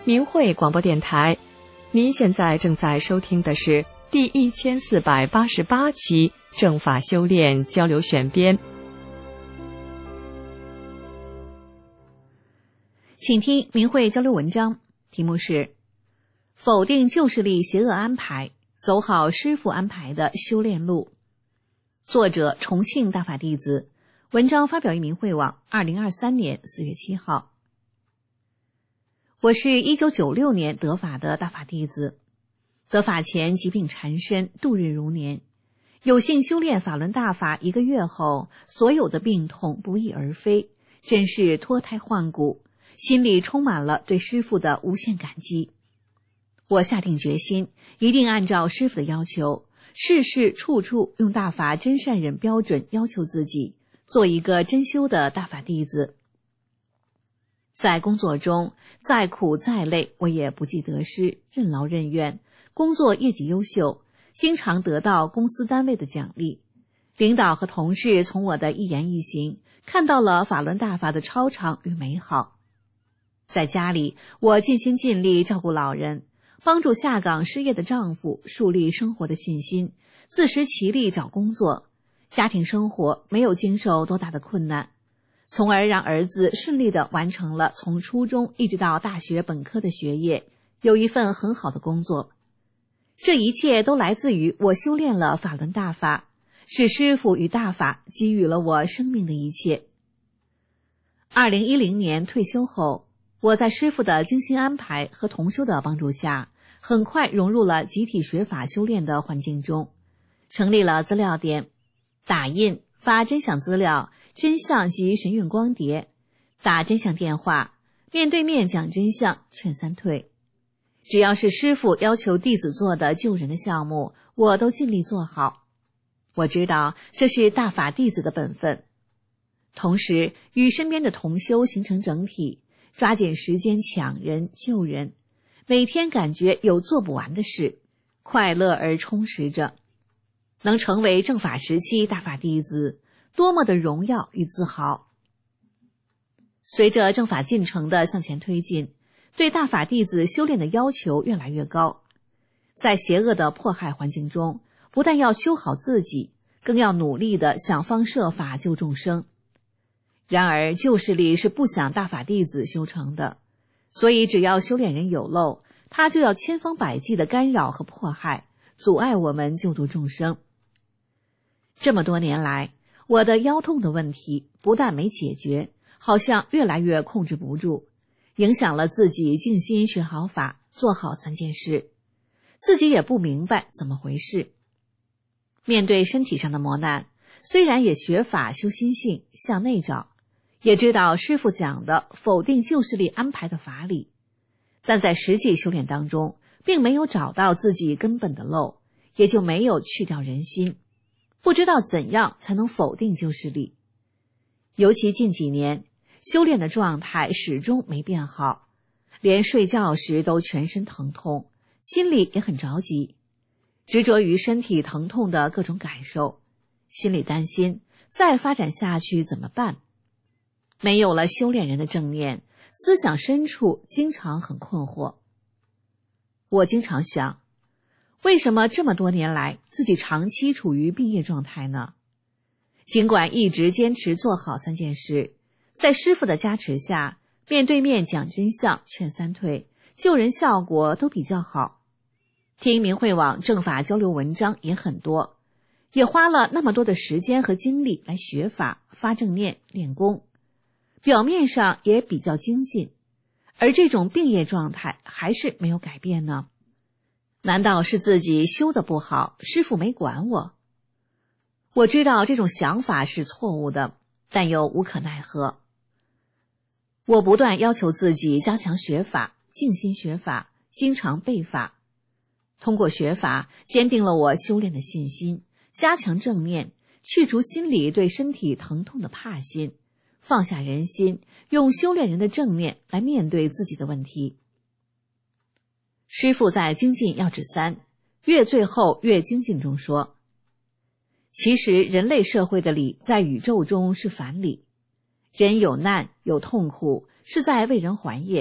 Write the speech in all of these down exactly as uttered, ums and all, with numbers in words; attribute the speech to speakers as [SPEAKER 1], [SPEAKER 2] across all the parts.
[SPEAKER 1] 明慧广播电台，您现在正在收听的是第一千四百八十八期正法修炼交流选编。
[SPEAKER 2] 请听明慧交流文章，题目是否定旧势力邪恶安排，走好师父安排的修炼路。作者重庆大法弟子，文章发表于明慧网二零二三年四月七号。我是一九九六年得法的大法弟子，得法前疾病缠身，度日如年。有幸修炼法轮大法一个月后，所有的病痛不翼而飞，真是脱胎换骨，心里充满了对师父的无限感激。我下定决心，一定按照师父的要求，事事处处用大法真善忍标准要求自己，做一个真修的大法弟子。在工作中，再苦再累，我也不计得失，任劳任怨，工作业绩优秀，经常得到公司单位的奖励。领导和同事从我的一言一行，看到了法轮大法的超常与美好。在家里，我尽心尽力照顾老人，帮助下岗失业的丈夫树立生活的信心，自食其力找工作，家庭生活没有经受多大的困难，从而让儿子顺利地完成了从初中一直到大学本科的学业，有一份很好的工作。这一切都来自于我修炼了法轮大法，是师父与大法给予了我生命的一切。二零一零年退休后，我在师父的精心安排和同修的帮助下，很快融入了集体学法修炼的环境中，成立了资料点，打印发真相资料，真相及神韵光碟，打真相电话，面对面讲真相，劝三退。只要是师父要求弟子做的救人的项目，我都尽力做好。我知道这是大法弟子的本分。同时与身边的同修形成整体，抓紧时间抢人救人，每天感觉有做不完的事，快乐而充实着。能成为正法时期大法弟子，多么的荣耀与自豪。随着正法进程的向前推进，对大法弟子修炼的要求越来越高。在邪恶的迫害环境中，不但要修好自己，更要努力地想方设法救众生。然而旧势力是不想大法弟子修成的，所以只要修炼人有漏，他就要千方百计地干扰和迫害，阻碍我们救度众生。这么多年来，我的腰痛的问题不但没解决，好像越来越控制不住，影响了自己静心学好法，做好三件事，自己也不明白怎么回事。面对身体上的磨难，虽然也学法修心性，向内找，也知道师父讲的否定旧势力安排的法理，但在实际修炼当中，并没有找到自己根本的漏，也就没有去掉人心，不知道怎样才能否定旧势力。尤其近几年，修炼的状态始终没变好，连睡觉时都全身疼痛，心里也很着急，执着于身体疼痛的各种感受，心里担心再发展下去怎么办。没有了修炼人的正念，思想深处经常很困惑。我经常想，为什么这么多年来自己长期处于病业状态呢？尽管一直坚持做好三件事，在师父的加持下，面对面讲真相，劝三退，救人效果都比较好。听明慧网正法交流文章也很多，也花了那么多的时间和精力来学法、发正念、练功，表面上也比较精进，而这种病业状态还是没有改变呢？难道是自己修得不好，师父没管我？我知道这种想法是错误的，但又无可奈何。我不断要求自己加强学法，静心学法，经常背法。通过学法，坚定了我修炼的信心，加强正念，去除心里对身体疼痛的怕心，放下人心，用修炼人的正念来面对自己的问题。师父在精进要旨三，越最后越精进中说，其实人类社会的理在宇宙中是反理，人有难有痛苦，是在为人还业，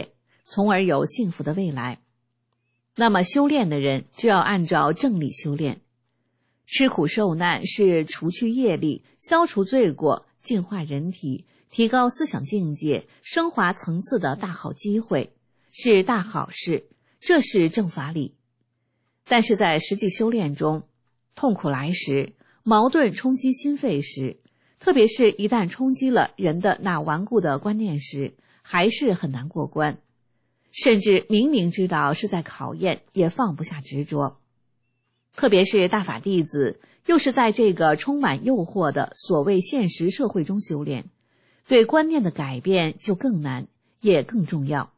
[SPEAKER 2] 从而有幸福的未来。那么修炼的人就要按照正理修炼。吃苦受难是除去业力、消除罪过、净化人体、提高思想境界、升华层次的大好机会，是大好事，这是正法理。但是在实际修炼中，痛苦来时，矛盾冲击心肺时，特别是一旦冲击了人的那顽固的观念时，还是很难过关，甚至明明知道是在考验，也放不下执着。特别是大法弟子，又是在这个充满诱惑的所谓现实社会中修炼，对观念的改变就更难，也更重要。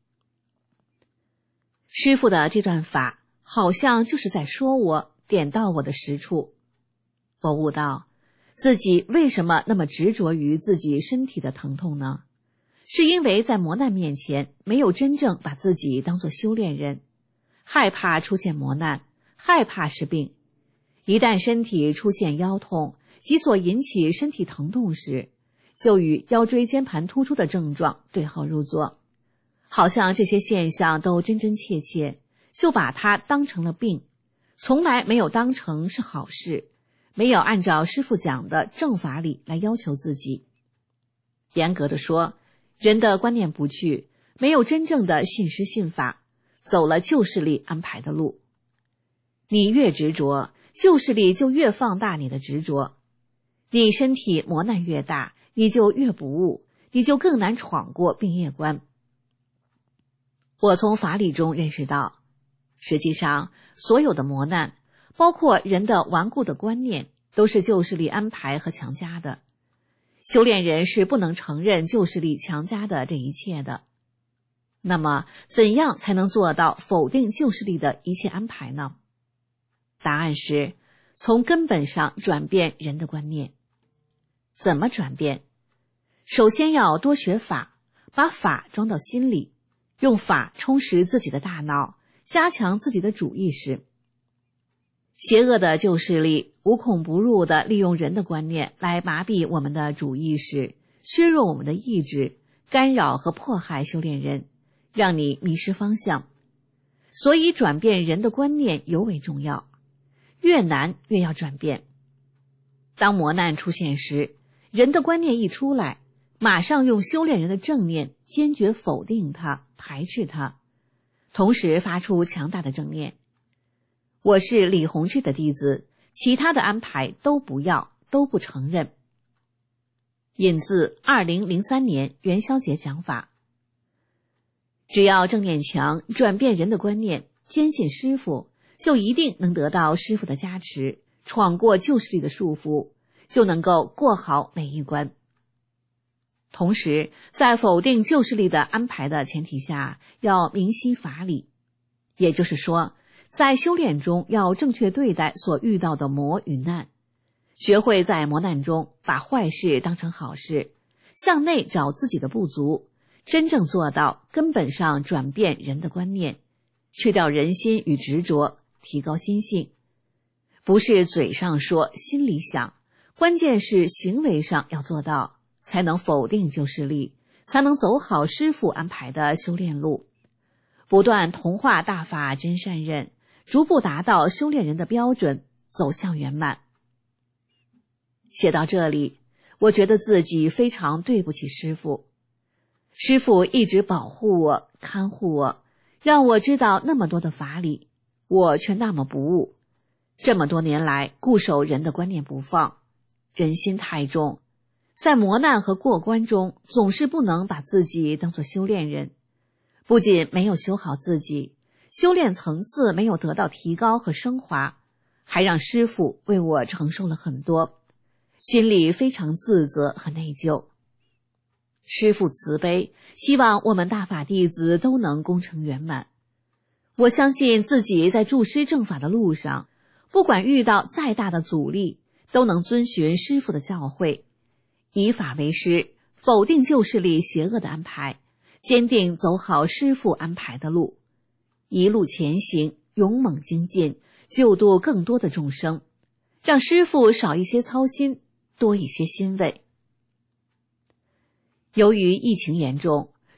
[SPEAKER 2] 师父的这段法好像就是在说我，点到我的实处。我悟到自己为什么那么执着于自己身体的疼痛呢？是因为在磨难面前没有真正把自己当作修炼人，害怕出现磨难，害怕是病。一旦身体出现腰痛及所引起身体疼痛时，就与腰椎间盘突出的症状对号入座，好像这些现象都真真切切，就把它当成了病，从来没有当成是好事，没有按照师父讲的正法理来要求自己。严格的说，人的观念不去，没有真正的信师信法，走了旧势力安排的路。你越执着，旧势力就越放大你的执着。你身体磨难越大，你就越不悟，你就更难闯过病业关。我从法理中认识到，实际上所有的磨难，包括人的顽固的观念，都是旧势力安排和强加的。修炼人是不能承认旧势力强加的这一切的。那么怎样才能做到否定旧势力的一切安排呢？答案是从根本上转变人的观念。怎么转变？首先要多学法，把法装到心里，用法充实自己的大脑，加强自己的主意识。邪恶的旧势力无孔不入地利用人的观念来麻痹我们的主意识，削弱我们的意志，干扰和迫害修炼人，让你迷失方向。所以转变人的观念尤为重要，越难越要转变。当磨难出现时，人的观念一出来，马上用修炼人的正念坚决否定它，排斥它，同时发出强大的正念。我是李洪志的弟子，其他的安排都不要，都不承认。引自二零零三年元宵节讲法。只要正念强，转变人的观念，坚信师父，就一定能得到师父的加持，闯过旧势力的束缚，就能够过好每一关。同时，在否定旧势力的安排的前提下，要明晰法理，也就是说，在修炼中要正确对待所遇到的磨与难，学会在磨难中把坏事当成好事，向内找自己的不足，真正做到根本上转变人的观念，去掉人心与执着，提高心性。不是嘴上说，心里想，关键是行为上要做到，才能否定旧势力，才能走好师父安排的修炼路，不断同化大法真善忍，逐步达到修炼人的标准，走向圆满。写到这里，我觉得自己非常对不起师父。师父一直保护我，看护我，让我知道那么多的法理，我却那么不悟。这么多年来固守人的观念不放，人心太重，在磨难和过关中总是不能把自己当作修炼人，不仅没有修好自己，修炼层次没有得到提高和升华，还让师父为我承受了很多，心里非常自责和内疚。师父慈悲，希望我们大法弟子都能功成圆满。我相信自己在助师正法的路上，不管遇到再大的阻力，都能遵循师父的教诲，以法为师，否定旧势力邪恶的安排，坚定走好师父安排的路，一路前行，勇猛精进，救度更多的众生，让师父少一些操心，多一些欣慰。由于疫情严重，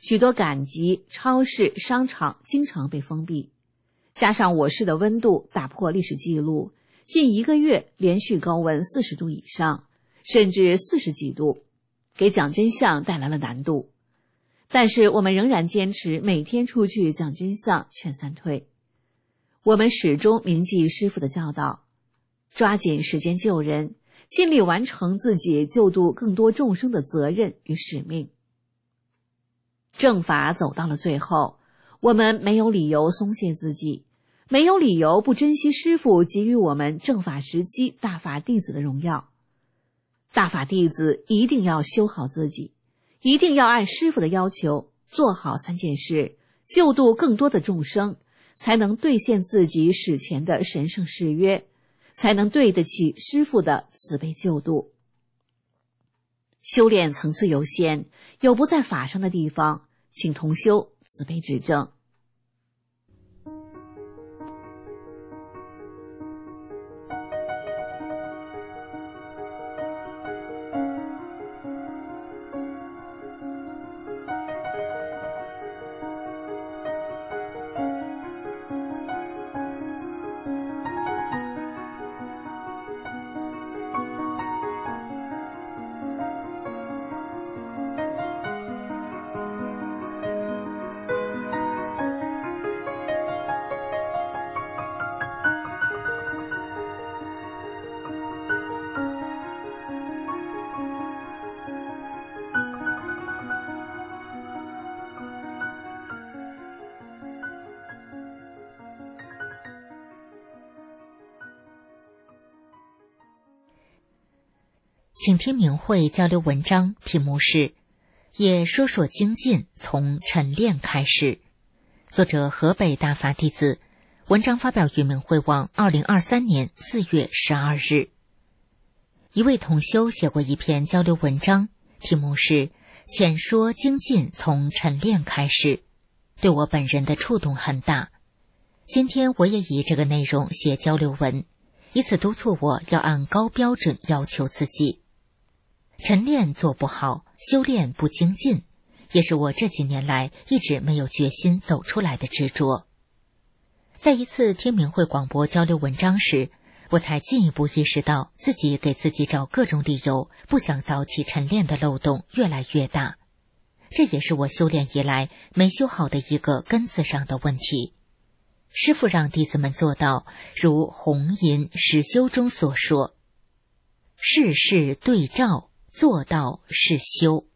[SPEAKER 2] 许多赶集、超市、商场经常被封闭，加上我市的温度打破历史记录，近一个月连续高温四十度以上，甚至四十几度，给讲真相带来了难度。但是我们仍然坚持每天出去讲真相，劝三退。我们始终铭记师父的教导，抓紧时间救人，尽力完成自己救度更多众生的责任与使命。正法走到了最后，我们没有理由松懈自己，没有理由不珍惜师父给予我们正法时期大法弟子的荣耀。大法弟子一定要修好自己，一定要按师父的要求做好三件事，救度更多的众生，才能兑现自己史前的神圣誓约，才能对得起师父的慈悲救度。修炼层次有限，有不在法上的地方，请同修慈悲指正。
[SPEAKER 3] 请听明慧交流文章，题目是也说说精进从晨练开始，作者河北大法弟子，文章发表于明慧网二零二三年四月十二日。一位同修写过一篇交流文章，题目是浅说精进从晨练开始，对我本人的触动很大。今天我也以这个内容写交流文，以此督促我要按高标准要求自己。晨练做不好，修炼不精进，也是我这几年来一直没有决心走出来的执着。在一次听明慧广播交流文章时，我才进一步意识到自己给自己找各种理由不想早起晨练的漏洞越来越大，这也是我修炼以来没修好的一个根子上的问题。师父让弟子们做到如弘淫实修中所说，事事对照，做到是修。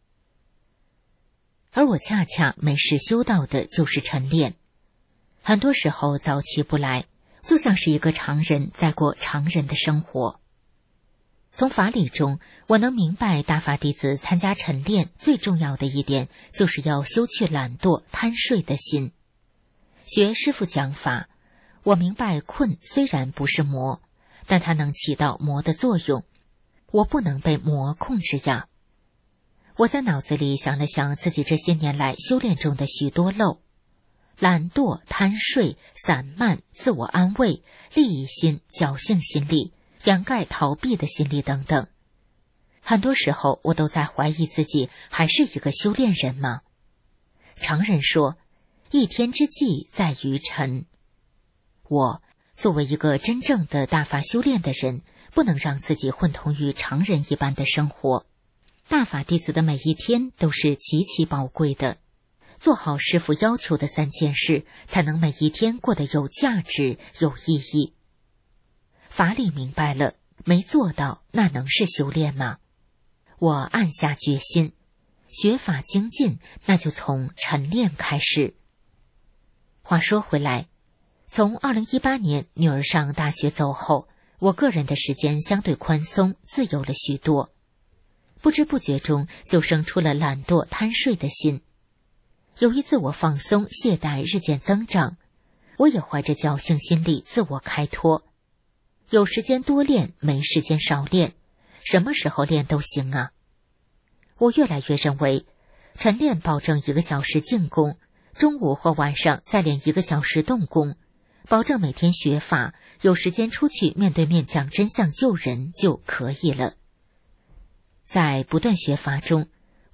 [SPEAKER 3] 而我恰恰没实修到的就是晨练，很多时候早起不来，就像是一个常人在过常人的生活。从法理中，我能明白大法弟子参加晨练最重要的一点，就是要修去懒惰贪睡的心。学师父讲法，我明白困虽然不是魔，但它能起到魔的作用，我不能被魔控制呀。我在脑子里想了想自己这些年来修炼中的许多漏，懒惰、贪睡、散漫、自我安慰、利益心、侥幸心理、掩盖逃避的心理等等。很多时候我都在怀疑自己还是一个修炼人吗？常人说，一天之计在于晨。我作为一个真正的大法修炼的人，不能让自己混同于常人一般的生活。大法弟子的每一天都是极其宝贵的，做好师父要求的三件事，才能每一天过得有价值、有意义。法理明白了，没做到，那能是修炼吗？我暗下决心，学法精进，那就从晨练开始。话说回来，从二零一八年女儿上大学走后，我个人的时间相对宽松，自由了许多。不知不觉中就生出了懒惰贪睡的心。由于自我放松懈怠日渐增长，我也怀着侥幸心理自我开脱。有时间多练，没时间少练，什么时候练都行啊。我越来越认为，晨练保证一个小时静功，中午或晚上再练一个小时动功，保证每天学法，有时间出去面对面讲真相救人就可以了。在不断学法中，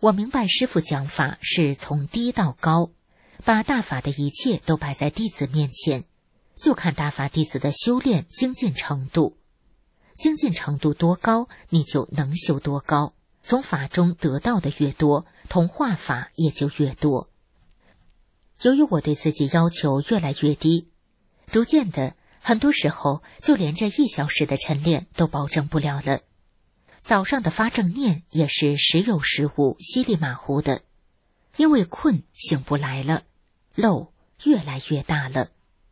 [SPEAKER 3] 我明白师父讲法是从低到高，把大法的一切都摆在弟子面前，就看大法弟子的修炼精进程度。精进程度多高，你就能修多高，从法中得到的越多，同化法也就越多。由于我对自己要求越来越低，逐渐的，很多时候就连这一小时的晨练都保证不了了。早上的发正念也是时有时无，稀里马虎的，因为困醒不来了，漏越来越大了。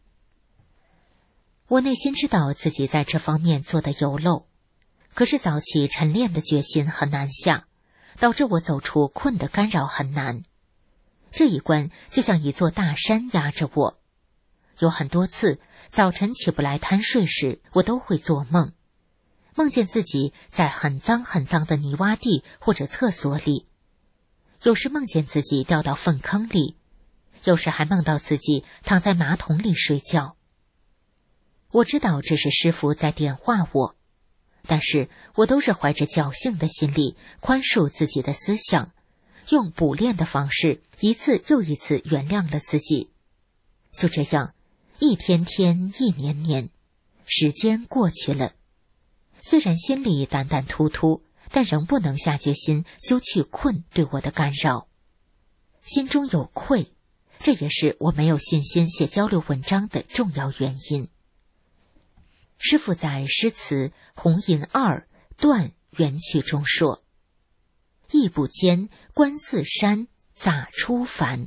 [SPEAKER 3] 我内心知道自己在这方面做的有漏，可是早起晨练的决心很难下，导致我走出困的干扰很难。这一关就像一座大山压着我，有很多次早晨起不来贪睡时，我都会做梦，梦见自己在很脏很脏的泥洼地或者厕所里，有时梦见自己掉到粪坑里，有时还梦到自己躺在马桶里睡觉。我知道这是师父在点化我，但是我都是怀着侥幸的心理，宽恕自己的思想，用补练的方式一次又一次原谅了自己。就这样，一天天，一年年，时间过去了。虽然心里胆胆突突，但仍不能下决心修去困对我的干扰。心中有愧，这也是我没有信心写交流文章的重要原因。师父在诗词《红银二断元曲》中说：“亦不坚，观似山，咋出凡？”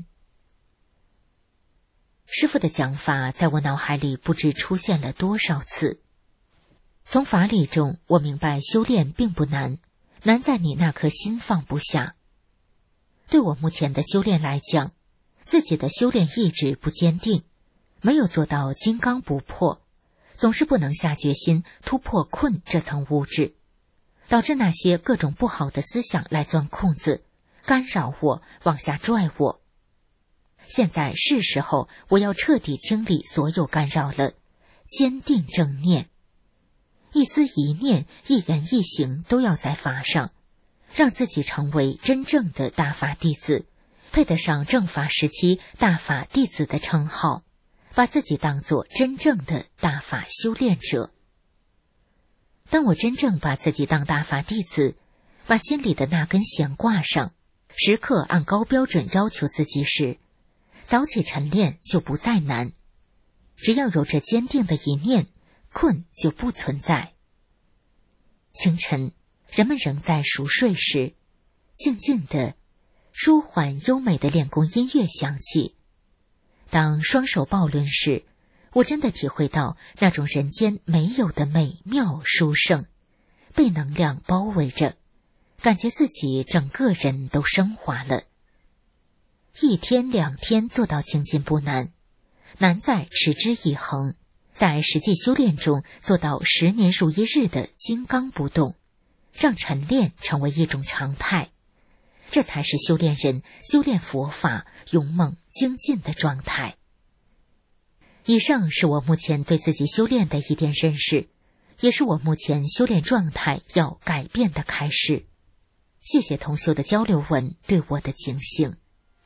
[SPEAKER 3] 师父的讲法在我脑海里不知出现了多少次。从法理中，我明白修炼并不难，难在你那颗心放不下。对我目前的修炼来讲，自己的修炼意志不坚定，没有做到金刚不破，总是不能下决心突破困这层物质，导致那些各种不好的思想来钻空子，干扰我，往下拽我。现在是时候，我要彻底清理所有干扰了，坚定正念。一思一念，一言一行都要在法上，让自己成为真正的大法弟子，配得上正法时期大法弟子的称号，把自己当作真正的大法修炼者。当我真正把自己当大法弟子，把心里的那根弦挂上，时刻按高标准要求自己时，早起晨练就不再难。只要有着坚定的一念，困就不存在。清晨，人们仍在熟睡时，静静的、舒缓优美的练功音乐响起。当双手抱抡时，我真的体会到那种人间没有的美妙殊胜，被能量包围着，感觉自己整个人都升华了。一天两天做到精进不难，难在持之以恒，在实际修炼中做到十年如一日的金刚不动，让晨练成为一种常态，这才是修炼人修炼佛法勇猛精进的状态。以上是我目前对自己修炼的一点认识，也是我目前修炼状态要改变的开始。谢谢同修的交流文对我的警醒。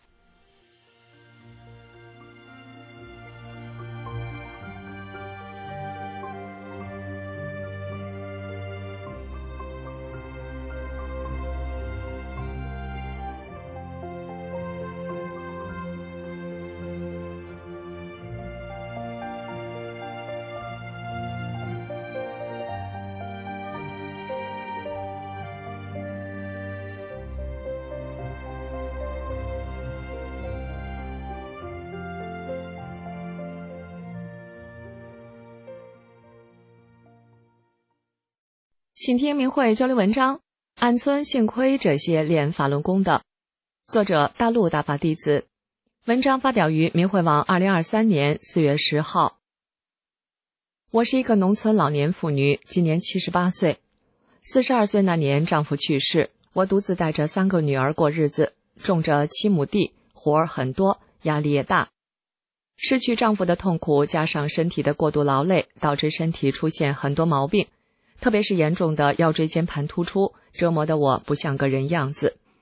[SPEAKER 1] 请听明慧交流文章：俺村幸亏这些练法轮功的。作者：大陆大法弟子。文章发表于明慧网二零二三年四月十号。我是一个农村老年妇女，今年七十八岁。四十二岁那年丈夫去世，我独自带着三个女儿过日子，种着七亩地，活儿很多，压力也大。失去丈夫的痛苦加上身体的过度劳累，导致身体出现很多毛病，特别是严重的腰椎间盘突出，折磨得我不像个人样子。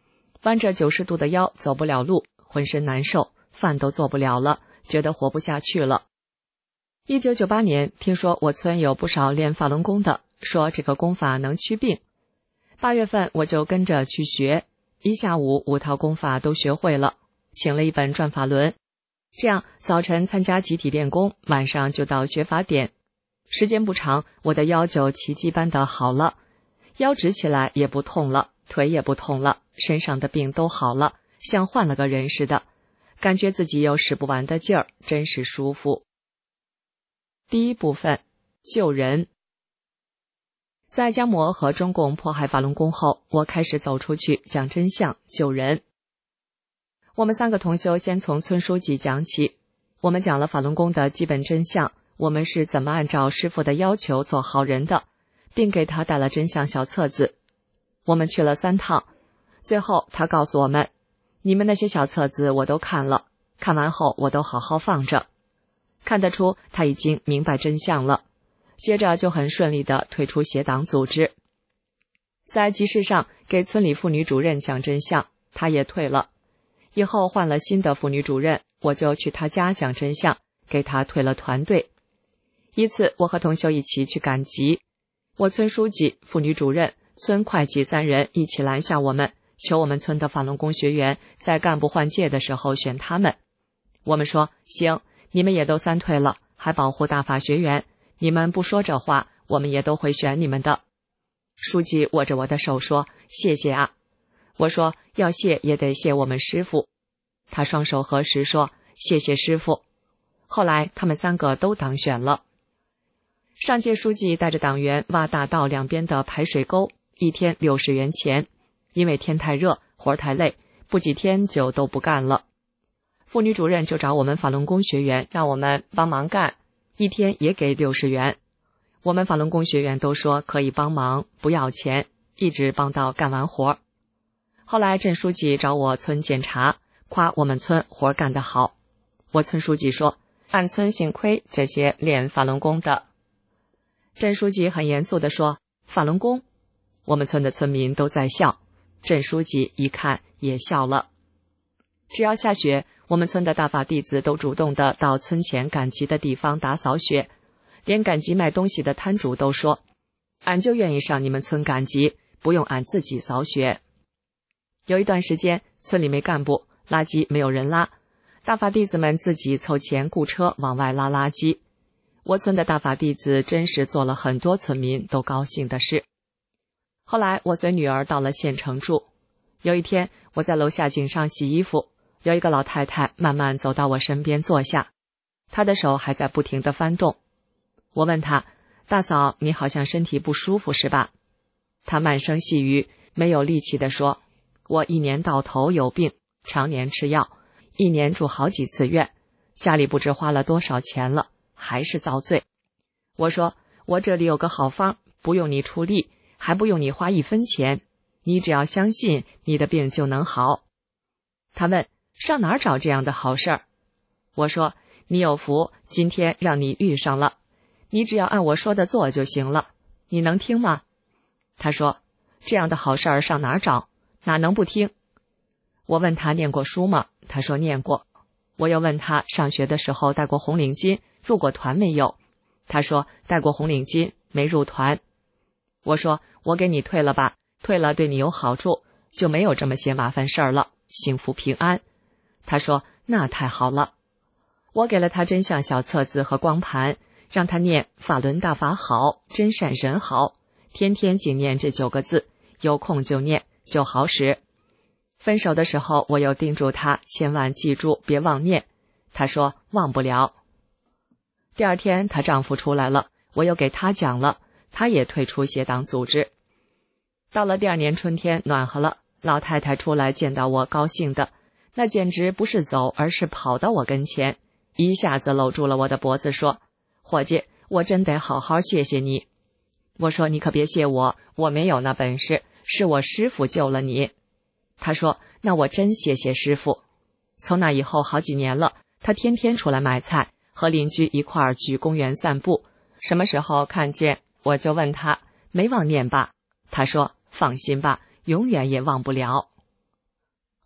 [SPEAKER 1] 弯着九十度的腰走不了路，浑身难受，饭都做不了了，觉得活不下去了。一九九八年，听说我村有不少练法轮功的，说这个功法能祛病。八月份我就跟着去学，一下午五套功法都学会了，请了一本转法轮。这样早晨参加集体练功，晚上就到学法点。时间不长，我的腰就奇迹般的好了，腰直起来也不痛了，腿也不痛了，身上的病都好了，像换了个人似的，感觉自己有使不完的劲儿，真是舒服。第一部分，救人。在江魔和中共迫害法轮功后，我开始走出去讲真相，救人。我们三个同修先从村书记讲起，我们讲了法轮功的基本真相，我们是怎么按照师父的要求做好人的，并给他带了真相小册子。我们去了三趟，最后他告诉我们，你们那些小册子我都看了，看完后我都好好放着。看得出他已经明白真相了，接着就很顺利地退出邪党组织。在集市上给村里妇女主任讲真相，他也退了。以后换了新的妇女主任，我就去他家讲真相，给他退了团队。一次我和同修一起去赶集，我村书记、妇女主任、村会计三人一起拦下我们，求我们村的法轮功学员在干部换届的时候选他们。我们说行，你们也都三退了，还保护大法学员，你们不说这话，我们也都会选你们的。书记握着我的手说，谢谢啊。我说要谢也得谢我们师父。他双手合十说，谢谢师父。后来他们三个都当选了。上届书记带着党员挖大道两边的排水沟，一天六十元钱，因为天太热，活太累，不几天就都不干了。妇女主任就找我们法轮功学员，让我们帮忙干，一天也给六十元。我们法轮功学员都说可以帮忙，不要钱，一直帮到干完活。后来镇书记找我村检查，夸我们村活干得好。我村书记说，俺村幸亏这些练法轮功的。镇书记很严肃地说，法轮功？我们村的村民都在笑，镇书记一看也笑了。只要下雪，我们村的大法弟子都主动的到村前赶集的地方打扫雪，连赶集卖东西的摊主都说，俺就愿意上你们村赶集，不用俺自己扫雪。有一段时间村里没干部，垃圾没有人拉，大法弟子们自己凑钱雇车往外拉垃圾。我村的大法弟子真是做了很多村民都高兴的事。后来我随女儿到了县城住，有一天我在楼下井上洗衣服，有一个老太太慢慢走到我身边坐下，她的手还在不停地翻动。我问她，大嫂，你好像身体不舒服是吧？她慢声细语，没有力气地说，我一年到头有病，常年吃药，一年住好几次院，家里不知花了多少钱了，还是遭罪。我说，我这里有个好方，不用你出力，还不用你花一分钱，你只要相信，你的病就能好。他问，上哪儿找这样的好事儿？我说，你有福，今天让你遇上了，你只要按我说的做就行了，你能听吗？他说，这样的好事儿上哪儿找？哪能不听？我问他念过书吗？他说念过。我又问他上学的时候戴过红领巾，入过团没有？他说戴过红领巾，没入团。我说我给你退了吧，退了对你有好处，就没有这么些麻烦事儿了，幸福平安。他说那太好了。我给了他真相小册子和光盘，让他念法轮大法好，真善神好，天天仅念这九个字，有空就念，就好使。分手的时候我又叮嘱他千万记住别忘念，他说忘不了。第二天她丈夫出来了，我又给他讲了，他也退出邪党组织。到了第二年春天暖和了，老太太出来见到我高兴的，那简直不是走而是跑到我跟前，一下子搂住了我的脖子说，伙计，我真得好好谢谢你。我说你可别谢我，我没有那本事，是我师父救了你。他说那我真谢谢师父。从那以后好几年了，他天天出来买菜，和邻居一块儿去公园散步，什么时候看见我就问他没忘念吧，他说放心吧，永远也忘不了。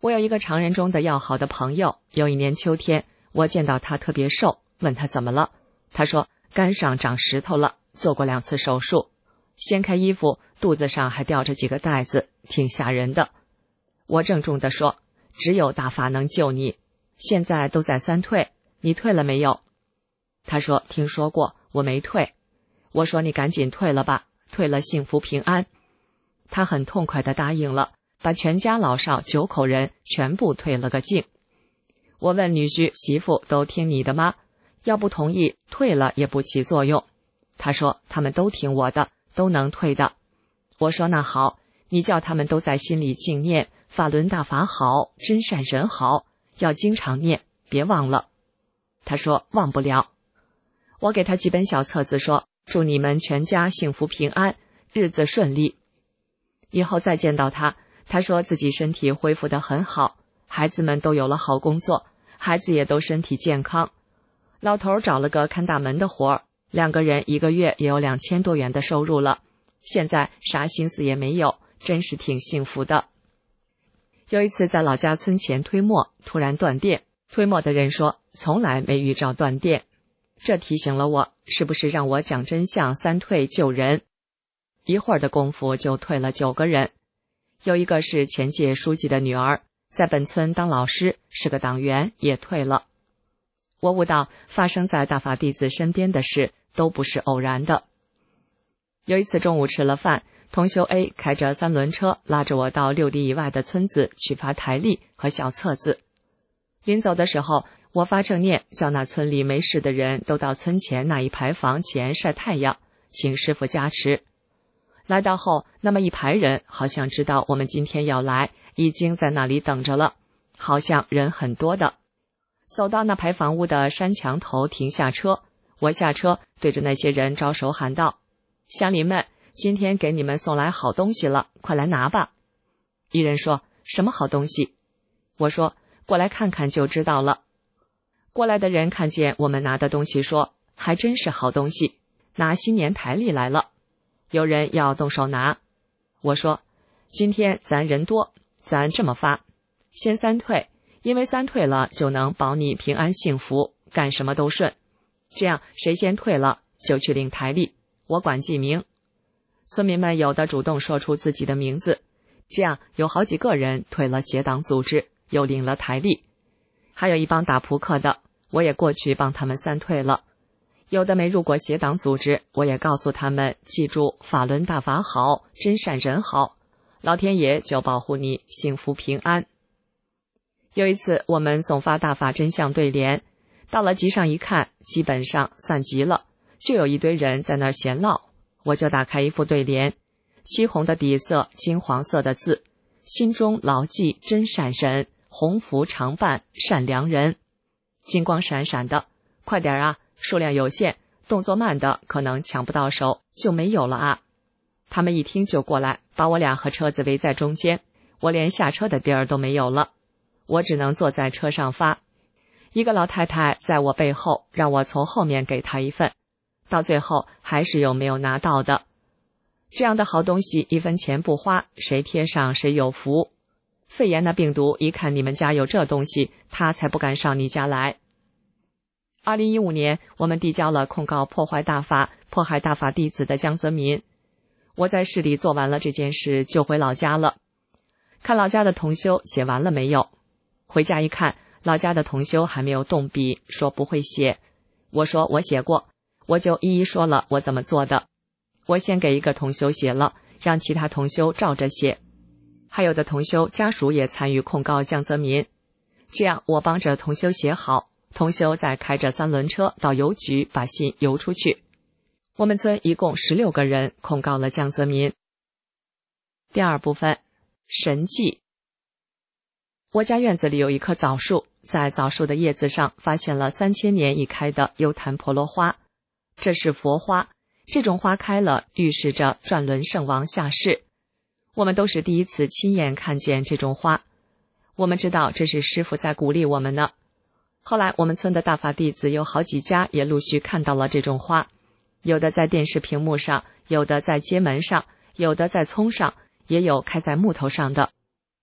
[SPEAKER 1] 我有一个常人中的要好的朋友，有一年秋天，我见到他特别瘦，问他怎么了，他说肝上长石头了，做过两次手术，掀开衣服，肚子上还吊着几个带子，挺吓人的。我郑重地说，只有大法能救你，现在都在三退，你退了没有？他说听说过，我没退。我说你赶紧退了吧，退了幸福平安。他很痛快地答应了，把全家老少九口人全部退了个净。我问女婿媳妇都听你的吗？要不同意，退了也不起作用。他说他们都听我的，都能退的。我说那好，你叫他们都在心里静念法轮大法好，真善人好，要经常念，别忘了。他说忘不了。我给他几本小册子说，祝你们全家幸福平安，日子顺利。以后再见到他，他说自己身体恢复得很好，孩子们都有了好工作，孩子也都身体健康。老头找了个看大门的活儿，两个人一个月也有两千多元的收入了，现在啥心思也没有，真是挺幸福的。有一次在老家村前推磨，突然断电，推磨的人说从来没遇着断电，这提醒了我，是不是让我讲真相三退救人。一会儿的功夫就退了九个人，有一个是前届书记的女儿，在本村当老师，是个党员，也退了。我悟到发生在大法弟子身边的事都不是偶然的。有一次中午吃了饭，同修 A 开着三轮车拉着我到六里以外的村子去发台历和小册子。临走的时候，我发正念，叫那村里没事的人都到村前那一排房前晒太阳，请师父加持。来到后，那么一排人好像知道我们今天要来，已经在那里等着了，好像人很多的。走到那排房屋的山墙头停下车，我下车对着那些人招手喊道，乡邻们，今天给你们送来好东西了，快来拿吧。一人说，什么好东西？我说，过来看看就知道了。过来的人看见我们拿的东西说，还真是好东西，拿新年台历来了。有人要动手拿，我说今天咱人多，咱这么发，先三退，因为三退了就能保你平安幸福，干什么都顺。这样谁先退了就去领台历，我管记名。村民们有的主动说出自己的名字，这样有好几个人退了结党组织，又领了台历。还有一帮打扑克的，我也过去帮他们三退了。有的没入过邪党组织，我也告诉他们记住法轮大法好，真善人好，老天爷就保护你幸福平安。有一次我们送发大法真相对联，到了集上一看，基本上散集了，就有一堆人在那儿闲唠。我就打开一副对联，漆红的底色，金黄色的字，心中牢记真善神，鸿福常伴善良人。金光闪闪的，快点啊，数量有限，动作慢的可能抢不到手，就没有了啊。他们一听就过来，把我俩和车子围在中间，我连下车的地儿都没有了，我只能坐在车上发。一个老太太在我背后，让我从后面给她一份，到最后还是有没有拿到的。这样的好东西一分钱不花，谁贴上谁有福。肺炎的病毒一看你们家有这东西，他才不敢上你家来。二零一五年，我们递交了控告破坏大法、迫害大法弟子的江泽民。我在市里做完了这件事，就回老家了。看老家的同修写完了没有？回家一看，老家的同修还没有动笔，说不会写。我说我写过，我就一一说了我怎么做的。我先给一个同修写了，让其他同修照着写。还有的同修家属也参与控告江泽民。这样我帮着同修写好，同修再开着三轮车到邮局把信邮出去。我们村一共十六个人控告了江泽民。第二部分，神迹。我家院子里有一棵枣树，在枣树的叶子上发现了三千年已开的优昙婆罗花，这是佛花，这种花开了，预示着转轮圣王下世。我们都是第一次亲眼看见这种花，我们知道这是师父在鼓励我们呢。后来我们村的大法弟子有好几家也陆续看到了这种花，有的在电视屏幕上，有的在街门上，有的在葱上，也有开在木头上的。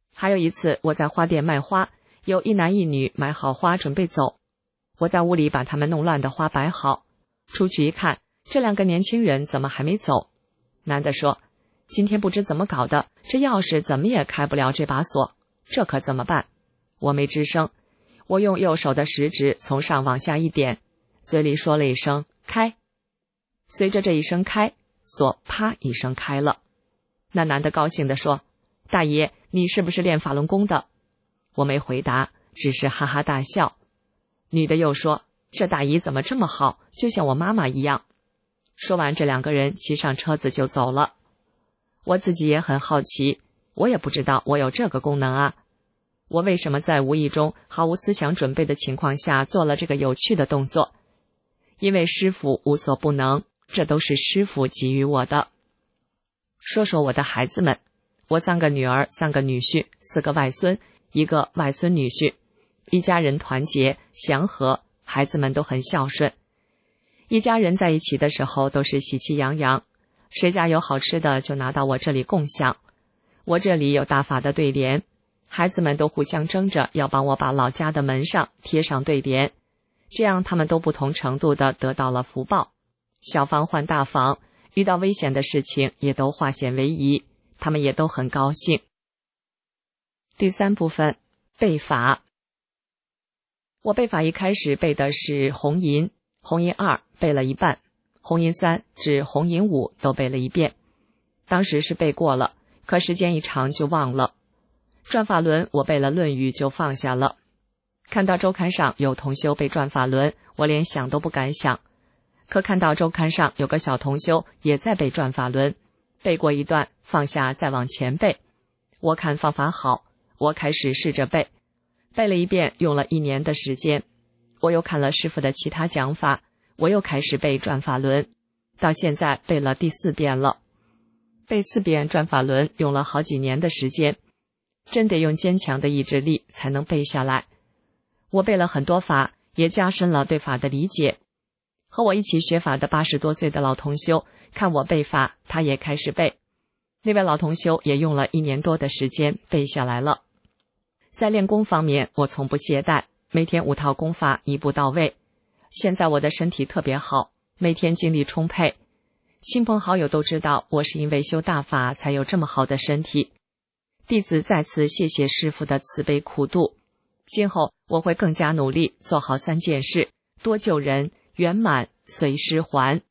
[SPEAKER 1] 还有一次，我在花店卖花，有一男一女买好花准备走，我在屋里把他们弄乱的花摆好，出去一看，这两个年轻人怎么还没走？男的说，今天不知怎么搞的，这钥匙怎么也开不了这把锁，这可怎么办？我没吱声，我用右手的食指从上往下一点，嘴里说了一声开。随着这一声开，锁啪一声开了。那男的高兴地说，大爷，你是不是练法轮功的？我没回答，只是哈哈大笑。女的又说，这大姨怎么这么好，就像我妈妈一样。说完，这两个人骑上车子就走了。我自己也很好奇，我也不知道我有这个功能啊。我为什么在无意中毫无思想准备的情况下做了这个有趣的动作？因为师父无所不能，这都是师父给予我的。说说我的孩子们，我三个女儿，三个女婿，四个外孙，一个外孙女婿，一家人团结祥和，孩子们都很孝顺。一家人在一起的时候都是喜气洋洋，谁家有好吃的就拿到我这里共享。我这里有大法的对联，孩子们都互相争着要帮我把老家的门上贴上对联，这样他们都不同程度的得到了福报。小房换大房，遇到危险的事情也都化险为夷，他们也都很高兴。第三部分，背法。我背法一开始背的是红银，红银二背了一半，红银三至红银五都背了一遍。当时是背过了，可时间一长就忘了。转法轮我背了论语就放下了。看到周刊上有同修背转法轮，我连想都不敢想。可看到周刊上有个小同修也在背转法轮，背过一段放下再往前背。我看方法好，我开始试着背，背了一遍用了一年的时间。我又看了师父的其他讲法，我又开始背转法轮，到现在背了第四遍了。背四遍转法轮用了好几年的时间，真得用坚强的意志力才能背下来。我背了很多法，也加深了对法的理解。和我一起学法的八十多岁的老同修看我背法，他也开始背。那位老同修也用了一年多的时间背下来了。在练功方面，我从不懈怠，每天五套功法一步到位。现在我的身体特别好，每天精力充沛。亲朋好友都知道我是因为修大法才有这么好的身体。弟子再次谢谢师父的慈悲苦度，今后我会更加努力做好三件事，多救人，圆满随师还。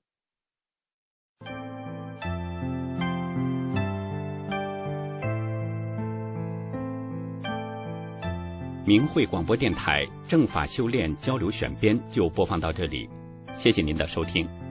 [SPEAKER 4] 明慧广播电台正法修炼交流选编就播放到这里，谢谢您的收听。